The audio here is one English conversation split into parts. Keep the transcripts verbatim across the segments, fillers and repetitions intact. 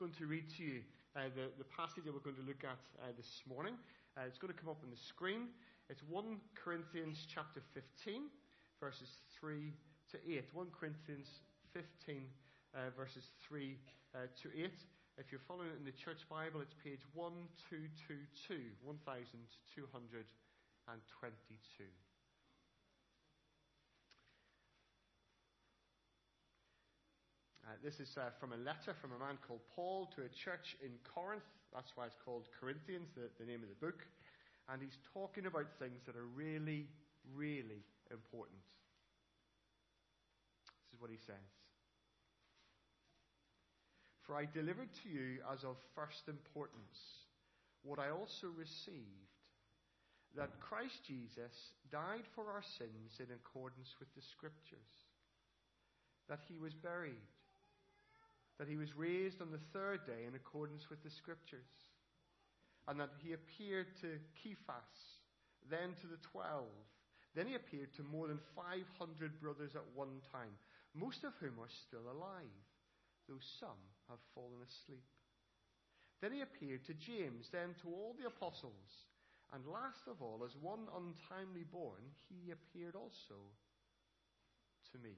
going to read to you uh, the, the passage that we're going to look at uh, this morning. Uh, it's going to come up on the screen. It's First Corinthians chapter fifteen, verses three to eight. First Corinthians fifteen, uh, verses three uh, to eight. If you're following it in the church Bible, it's page twelve twenty-two, twelve twenty-two. Uh, this is uh, from a letter from a man called Paul to a church in Corinth. That's why it's called Corinthians, the, the name of the book. And he's talking about things that are really, really important. This is what he says. For I delivered to you as of first importance what I also received, that Christ Jesus died for our sins in accordance with the Scriptures, that he was buried, that he was raised on the third day in accordance with the Scriptures, and that he appeared to Cephas, then to the twelve. Then he appeared to more than five hundred brothers at one time, most of whom are still alive, though some have fallen asleep. Then he appeared to James, then to all the apostles, and last of all, as one untimely born, he appeared also to me.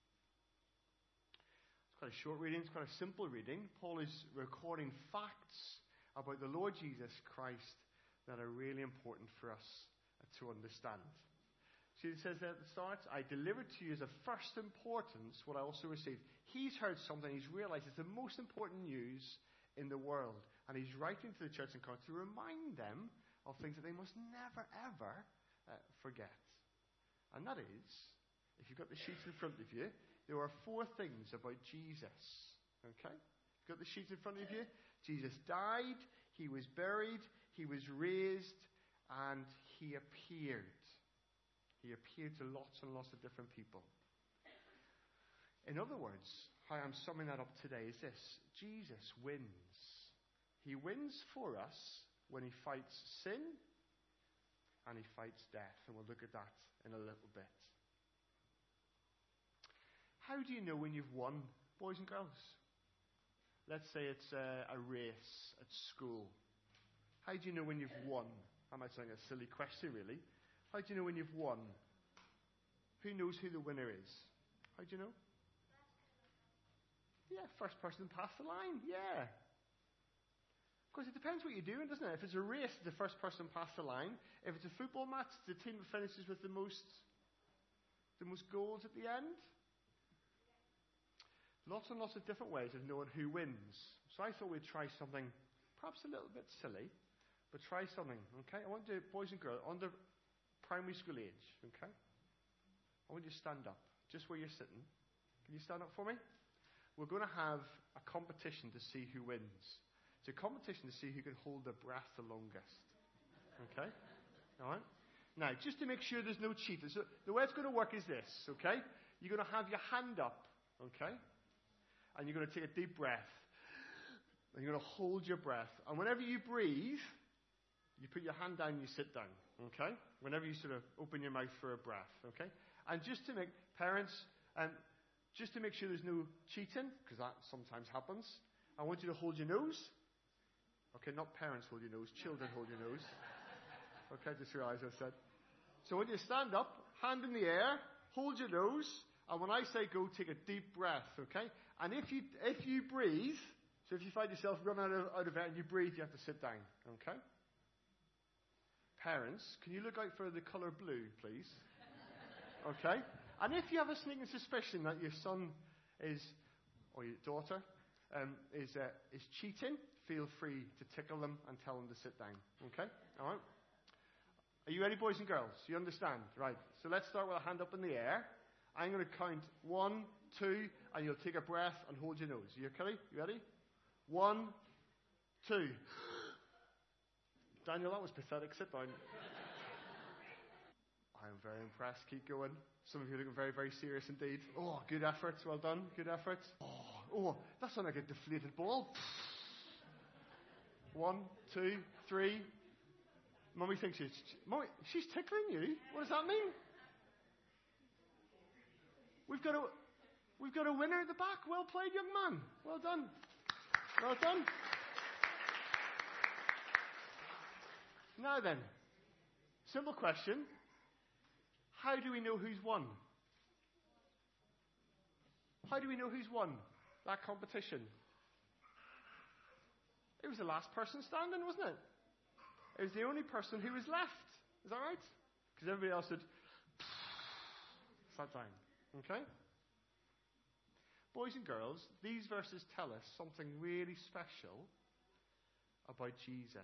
Quite a short reading, it's quite a simple reading. Paul is recording facts about the Lord Jesus Christ that are really important for us to understand. See, it says there at the start, I delivered to you as of first importance what I also received. He's heard something, he's realized it's the most important news in the world. And he's writing to the church in Corinth to remind them of things that they must never, ever uh, forget. And that is, if you've got the sheets in front of you, there are four things about Jesus. Okay? You've got the sheets in front of you. Jesus died, he was buried, he was raised, and he appeared. He appeared to lots and lots of different people. In other words, how I'm summing that up today is this. Jesus wins. He wins for us when he fights sin and he fights death. And we'll look at that in a little bit. How do you know when you've won, boys and girls? Let's say it's a, a race at school. How do you know when you've won? That might sound like a silly question, really. How do you know when you've won? Who knows who the winner is? How do you know? Yeah, first person past the line. Yeah. Of course, it depends what you're doing, doesn't it? If it's a race, it's the first person past the line. If it's a football match, it's the team that finishes with the most, the most goals at the end. Lots and lots of different ways of knowing who wins. So I thought we'd try something perhaps a little bit silly, but try something, okay? I want you, boys and girls, under primary school age, okay? I want you to stand up, just where you're sitting. Can you stand up for me? We're going to have a competition to see who wins. It's a competition to see who can hold their breath the longest. Okay? All right? Now, just to make sure there's no cheating. So the way it's going to work is this, okay? You're going to have your hand up, okay? And you're going to take a deep breath. And you're going to hold your breath. And whenever you breathe, you put your hand down and you sit down. Okay? Whenever you sort of open your mouth for a breath. Okay? And just to make, parents, um, just to make sure there's no cheating, because that sometimes happens, I want you to hold your nose. Okay, not parents hold your nose, children hold your nose. Okay, just realized I said. So when you stand up, hand in the air, hold your nose, and when I say go, take a deep breath, okay? And if you if you breathe, so if you find yourself running out of, out of air and you breathe, you have to sit down, okay? Parents, can you look out for the colour blue, please? Okay? And if you have a sneaking suspicion that your son is, or your daughter, um, is uh, is cheating, feel free to tickle them and tell them to sit down, okay? All right? Are you ready, boys and girls? You understand? Right. So let's start with a hand up in the air. I'm going to count one, two, and you'll take a breath and hold your nose. You okay? You ready? One, two. Daniel, that was pathetic. Sit down. I'm very impressed. Keep going. Some of you are looking very, very serious indeed. Oh, good effort. Well done. Good effort. Oh, oh that sounded like a deflated ball. One, two, three. Mummy thinks she's... Mummy, she's tickling you? What does that mean? We've got a, we've got a winner at the back. Well played, young man. Well done. Well done. Now then, simple question. How do we know who's won? How do we know who's won that competition? It was the last person standing, wasn't it? It was the only person who was left. Is that right? Because everybody else had sat down. Okay? Boys and girls, these verses tell us something really special about Jesus.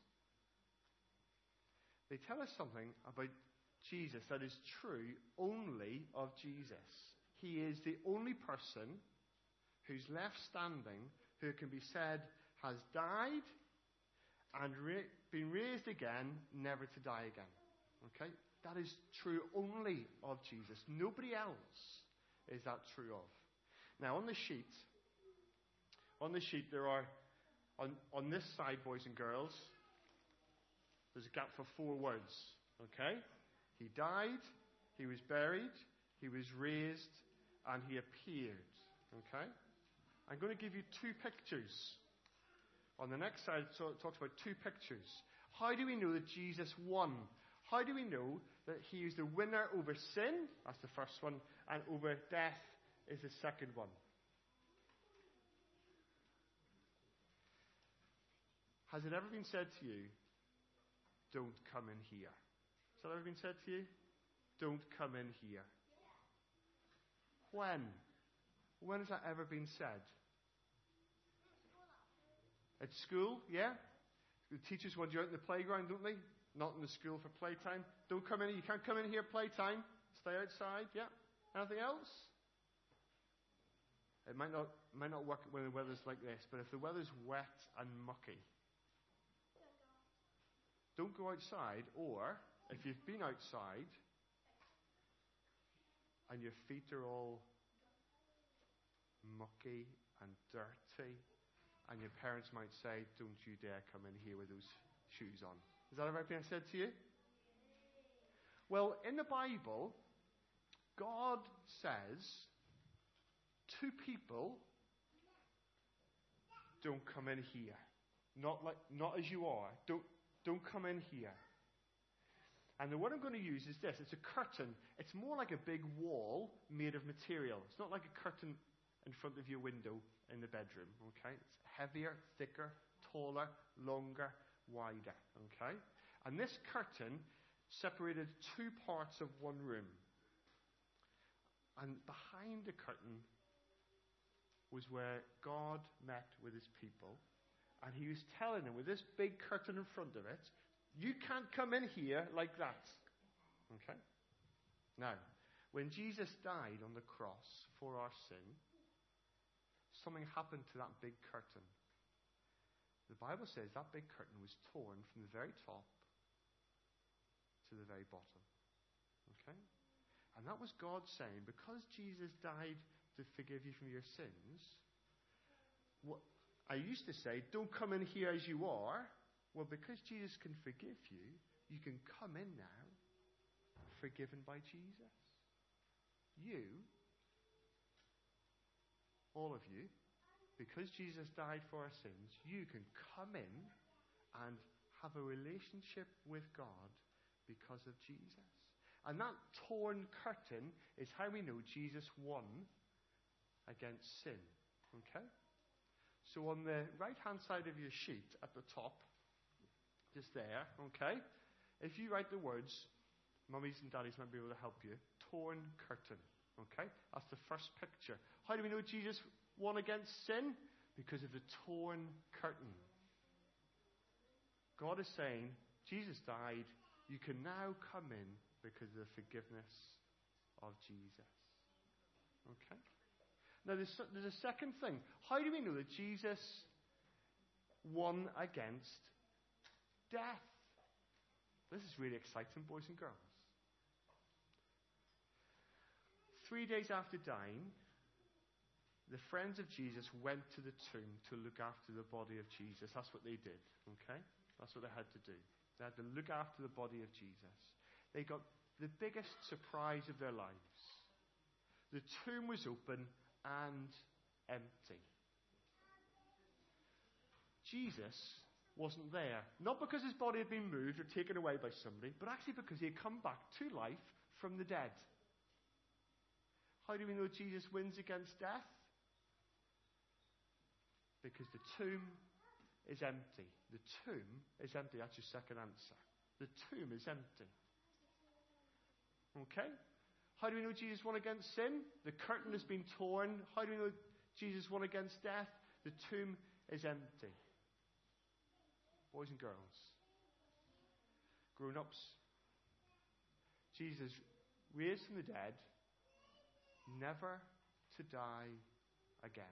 They tell us something about Jesus that is true only of Jesus. He is the only person who's left standing who can be said has died and ra- been raised again, never to die again. Okay? That is true only of Jesus. Nobody else is that true of. Now, on the sheet, on the sheet there are, on, on this side, boys and girls, there's a gap for four words. Okay? He died, he was buried, he was raised, and he appeared. Okay? I'm going to give you two pictures. On the next side, it talks about two pictures. How do we know that Jesus won? How do we know that he is the winner over sin? That's the first one. And over death is the second one. Has it ever been said to you, don't come in here? Has that ever been said to you? Don't come in here. When? When has that ever been said? At school, yeah? The teachers want you out in the playground, don't they? Not in the school for playtime. Don't come in. You can't come in here playtime. Stay outside, yeah? Anything else? It might not, might not work when the weather's like this, but if the weather's wet and mucky, don't go outside. Or, if you've been outside and your feet are all mucky and dirty, and your parents might say, don't you dare come in here with those shoes on. Is that ever been said to you? Well, in the Bible, God says to people, don't come in here. Not like, not as you are. Don't, don't come in here. And the word I'm going to use is this. It's a curtain. It's more like a big wall made of material. It's not like a curtain in front of your window in the bedroom. Okay? It's heavier, thicker, taller, longer, wider. Okay? And this curtain separated two parts of one room. And behind the curtain was where God met with his people. And he was telling them, with this big curtain in front of it, you can't come in here like that. Okay? Now, when Jesus died on the cross for our sin, something happened to that big curtain. The Bible says that big curtain was torn from the very top to the very bottom. Okay? And that was God saying, because Jesus died to forgive you from your sins, what I used to say, don't come in here as you are. Well, because Jesus can forgive you, you can come in now, forgiven by Jesus. You, all of you, because Jesus died for our sins, you can come in and have a relationship with God because of Jesus. And that torn curtain is how we know Jesus won against sin. Okay? So on the right-hand side of your sheet at the top, just there, okay, if you write the words, mummies and daddies might be able to help you, torn curtain. Okay? That's the first picture. How do we know Jesus won against sin? Because of the torn curtain. God is saying, Jesus died, you can now come in because of the forgiveness of Jesus. Okay? Now there's, there's a second thing. How do we know that Jesus won against death? This is really exciting, boys and girls. Three days after dying, the friends of Jesus went to the tomb to look after the body of Jesus. That's what they did. Okay? That's what they had to do. They had to look after the body of Jesus. They got the biggest surprise of their lives. The tomb was open and empty. Jesus wasn't there. Not because his body had been moved or taken away by somebody, but actually because he had come back to life from the dead. How do we know Jesus wins against death? Because the tomb is empty. The tomb is empty. That's your second answer. The tomb is empty. Okay? How do we know Jesus won against sin? The curtain has been torn. How do we know Jesus won against death? The tomb is empty. Boys and girls, grown-ups, Jesus raised from the dead, never to die again.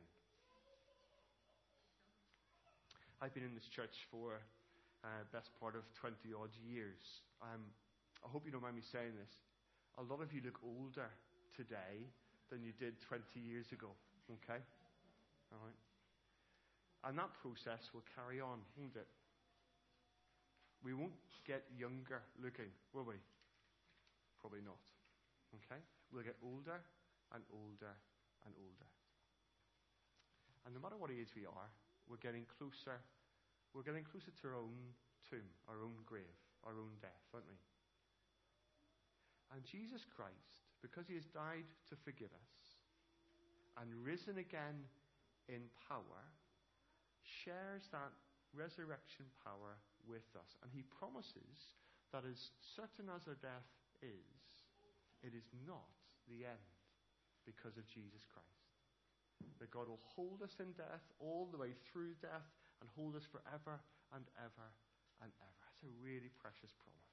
I've been in this church for uh, best part of twenty odd years. Um, I hope you don't mind me saying this. A lot of you look older today than you did twenty years ago. Okay? All right. And that process will carry on, won't it? We won't get younger looking, will we? Probably not. Okay? We'll get older and older and older. And no matter what age we are, we're getting closer. We're getting closer to our own tomb, our own grave, our own death, aren't we? And Jesus Christ, because he has died to forgive us and risen again in power, shares that resurrection power with us. And he promises that as certain as our death is, it is not the end because of Jesus Christ. That God will hold us in death all the way through death and hold us forever and ever and ever. It's a really precious promise.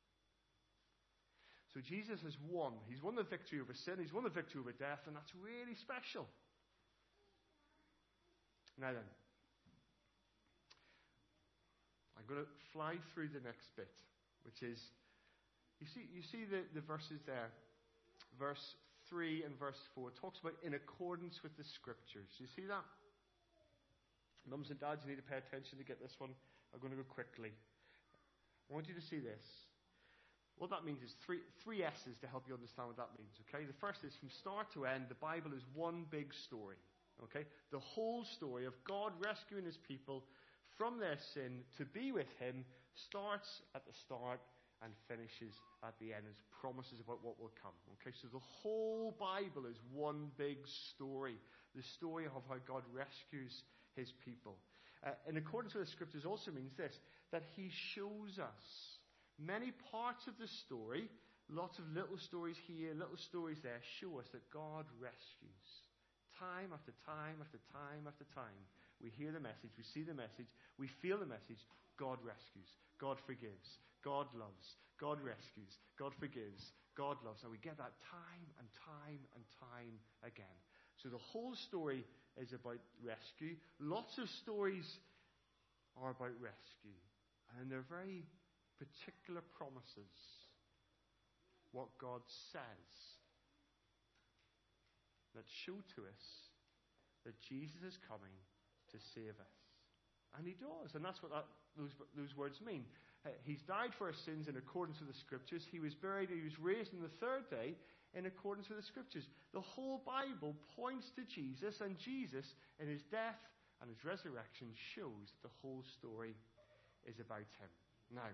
So Jesus has won. He's won the victory over sin. He's won the victory over death, and that's really special. Now then, I'm going to fly through the next bit, which is, you see, you see the, the verses there. Verse three and verse four talks about in accordance with the scriptures. You see that? Mums and dads, you need to pay attention to get this one. I'm going to go quickly. I want you to see this. What that means is three, three S's to help you understand what that means. Okay? The first is from start to end, the Bible is one big story. Okay? The whole story of God rescuing his people from their sin to be with him starts at the start and finishes at the end as promises about what will come. Okay, so the whole Bible is one big story. The story of how God rescues his people. Uh, in accordance with the scriptures also means this, that he shows us many parts of the story, lots of little stories here, little stories there, show us that God rescues. Time after time after time after time. We hear the message, we see the message, we feel the message. God rescues, God forgives, God loves, God rescues, God forgives, God loves. And we get that time and time and time again. So the whole story is about rescue. Lots of stories are about rescue. And they're very particular promises. What God says that show to us that Jesus is coming to save us. And he does. And that's what that, those, those words mean. Uh, he's died for our sins in accordance with the scriptures. He was buried. He was raised on the third day in accordance with the scriptures. The whole Bible points to Jesus, and Jesus in his death and his resurrection shows that the whole story is about him. Now,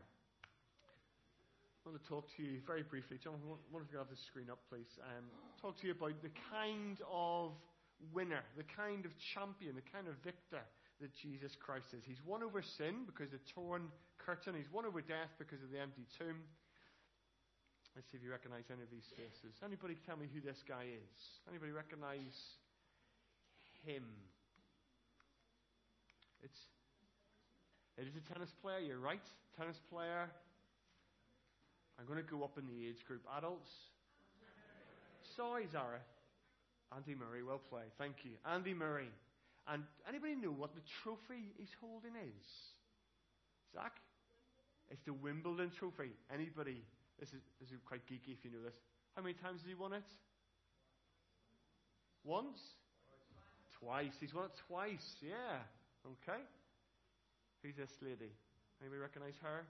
I want to talk to you very briefly. Jonathan, I wonder if you have the screen up, please. Um, talk to you about the kind of winner, the kind of champion, the kind of victor that Jesus Christ is. He's won over sin because of the torn curtain. He's won over death because of the empty tomb. Let's see if you recognize any of these faces. Anybody tell me who this guy is? Anybody recognize him? It's it is a tennis player, you're right. Tennis player. I'm going to go up in the age group. Adults? Sorry, Zara. Andy Murray, well played. Thank you. Andy Murray. And anybody know what the trophy he's holding is? Zach? It's the Wimbledon trophy. Anybody? This is, this is quite geeky if you know this. How many times has he won it? Once? Twice. He's won it twice. Yeah. Okay. Who's this lady? Anybody recognize her?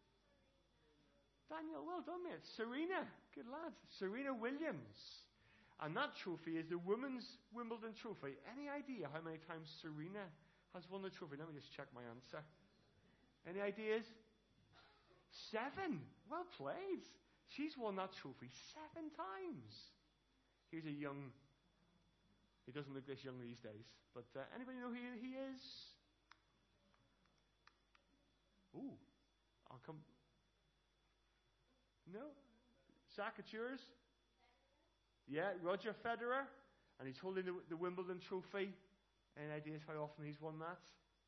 Daniel, well done, mate. Serena. Good lad. Serena Williams. And that trophy is the Women's Wimbledon Trophy. Any idea how many times Serena has won the trophy? Let me just check my answer. Any ideas? Seven. Well played. She's won that trophy seven times. Here's a young... He doesn't look this young these days. But uh, anybody know who he is? Ooh. I'll come... No? Zach, it's yours? Yeah, Roger Federer. And he's holding the, the Wimbledon trophy. Any ideas how often he's won that?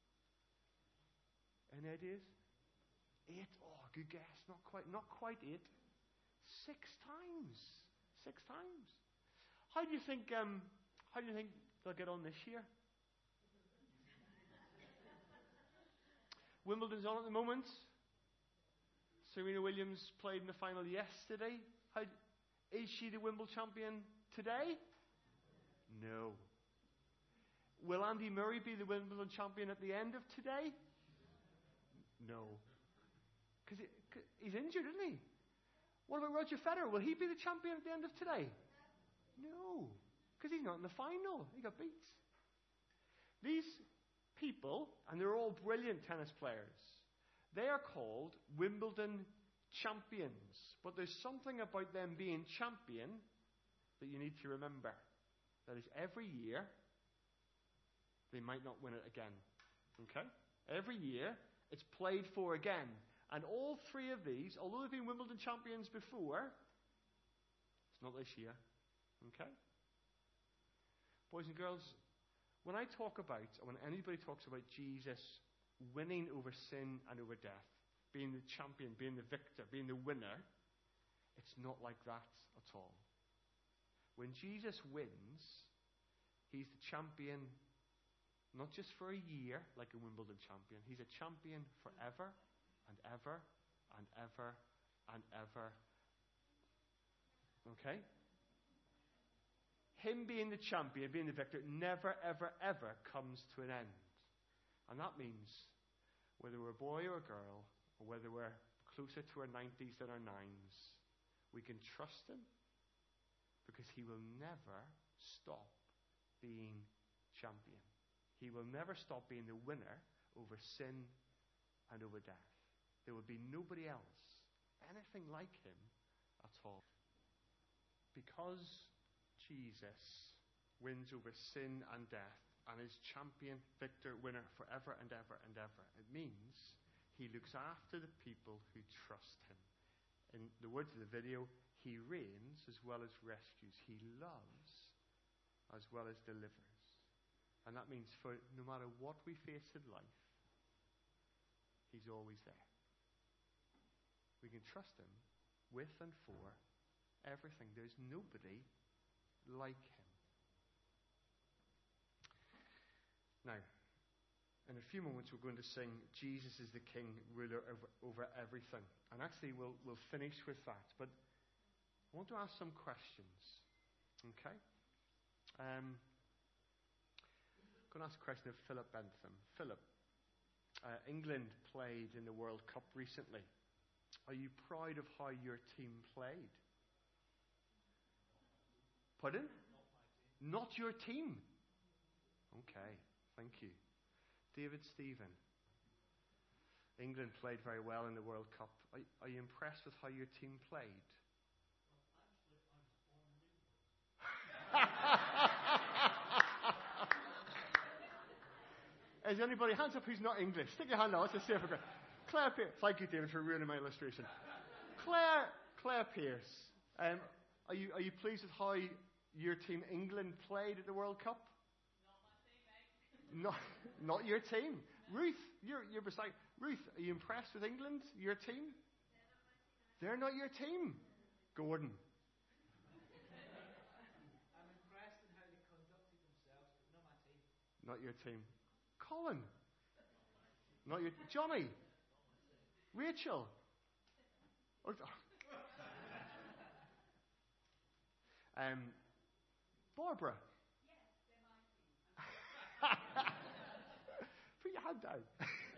Any ideas? Eight. Oh, good guess. Not quite, not quite eight. Six times. Six times. How do you think? Um, how do you think they'll get on this year? Wimbledon's on at the moment. Serena Williams played in the final yesterday. How, is she the Wimbledon champion today? No. Will Andy Murray be the Wimbledon champion at the end of today? No. Because he's injured, isn't he? What about Roger Federer? Will he be the champion at the end of today? No. Because he's not in the final. He got beat. These people, and they're all brilliant tennis players, they are called Wimbledon champions. But there's something about them being champion that you need to remember. That is, every year, they might not win it again. Okay? Every year, it's played for again. And all three of these, although they've been Wimbledon champions before, it's not this year. Okay? Boys and girls, when I talk about, or when anybody talks about Jesus winning over sin and over death, being the champion, being the victor, being the winner, it's not like that at all. When Jesus wins, he's the champion not just for a year, like a Wimbledon champion. He's a champion forever and ever and ever and ever. Okay? Him being the champion, being the victor, never, ever, ever comes to an end. And that means whether we're a boy or a girl, or whether we're closer to our nineties than our nines, we can trust him because he will never stop being champion. He will never stop being the winner over sin and over death. There will be nobody else, anything like him at all. Because Jesus wins over sin and death and is champion, victor, winner forever and ever and ever, it means he looks after the people who trust him. In the words of the video, he reigns as well as rescues. He loves as well as delivers. And that means for no matter what we face in life, he's always there. We can trust him with and for everything. There's nobody like him. Now, in a few moments we're going to sing Jesus is the King, ruler over, over everything. And actually we'll, we'll finish with that. But I want to ask some questions. Okay? Um... I'm going to ask a question of Philip Bentham. Philip, uh, England played in the World Cup recently. Are you proud of how your team played? Pardon? Not your team. Okay, thank you. David Stephen, England played very well in the World Cup. Are, are you impressed with how your team played? Is anybody, hands up who's not English? Stick your hand out, let's just see if I can. Claire Pierce. Thank you, David, for ruining my illustration. Claire, Claire Pierce. Um, are you are you pleased with how your team England played at the World Cup? Not my team, mate. Not, not your team. Ruth, you're you're beside. Ruth, are you impressed with England? Your team? They're not your team. Gordon. I'm impressed in how they conducted themselves, but not my team. Not your team. Colin. Not your Johnny. Rachel. Oh, um, Barbara. Yes, they're my team. Put your hand down.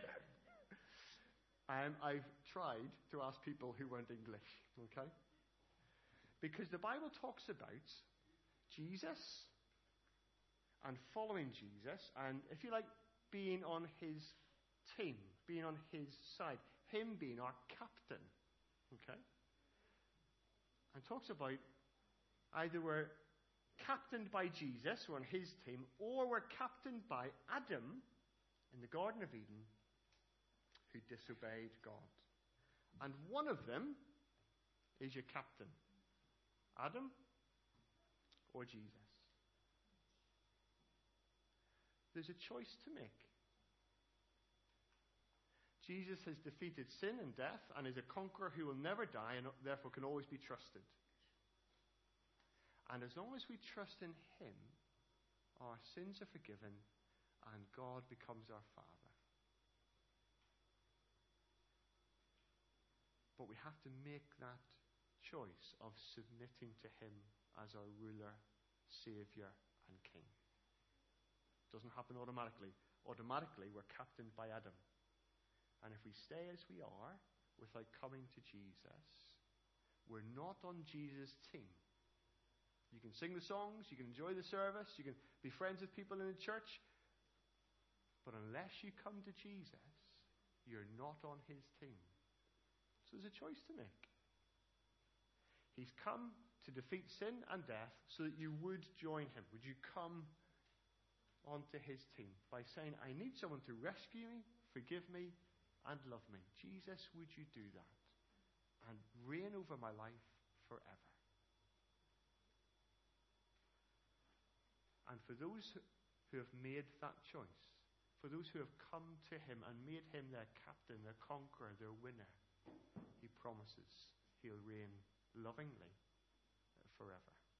um, I've tried to ask people who weren't English, okay? Because the Bible talks about Jesus and following Jesus, and if you like, being on his team, being on his side, him being our captain. Okay? And talks about either we're captained by Jesus, we're on his team, or we're captained by Adam in the Garden of Eden, who disobeyed God. And one of them is your captain, Adam or Jesus. There's a choice to make. Jesus has defeated sin and death and is a conqueror who will never die and therefore can always be trusted. And as long as we trust in him, our sins are forgiven and God becomes our Father. But we have to make that choice of submitting to him as our ruler, Savior, and King. It doesn't happen automatically. Automatically, we're captained by Adam. And if we stay as we are, without coming to Jesus, we're not on Jesus' team. You can sing the songs, you can enjoy the service, you can be friends with people in the church, but unless you come to Jesus, you're not on his team. So there's a choice to make. He's come to defeat sin and death so that you would join him. Would you come onto his team by saying, I need someone to rescue me, forgive me, and love me. Jesus, would you do that and reign over my life forever? And for those who have made that choice, for those who have come to him and made him their captain, their conqueror, their winner, he promises he'll reign lovingly forever.